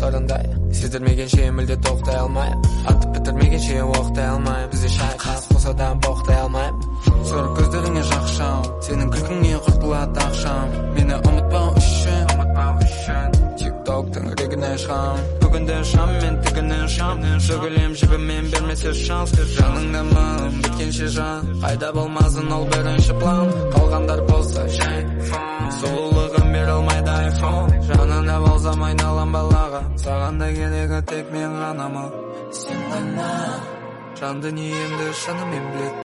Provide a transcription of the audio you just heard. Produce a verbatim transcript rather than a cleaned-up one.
тоқтарындай сездірмегенше мүлде тоқтай алмайм, атып бітірмегенше оқтай алмайм, бізде шайқас болса да боқтай алмайм. Сор көздеріңе жақшам, сенің күлкіңе құртылады ақшам, мені ұмытпау үшін, ұмытпау үшін тик-токтың регіне шам, бүгінде шам мен тігінен шам, шөгілем жібімен бермесе шанс, жаныңдамын біткенше жан, қайда болмасын ол бірінші план, қалғандар болса жай фон, сұлулығын бер алмайды айфон, жанында болсам айналам балаға, саған да керегі тек мен ғанамын, сен ғана жан дүниемді шынымен білет.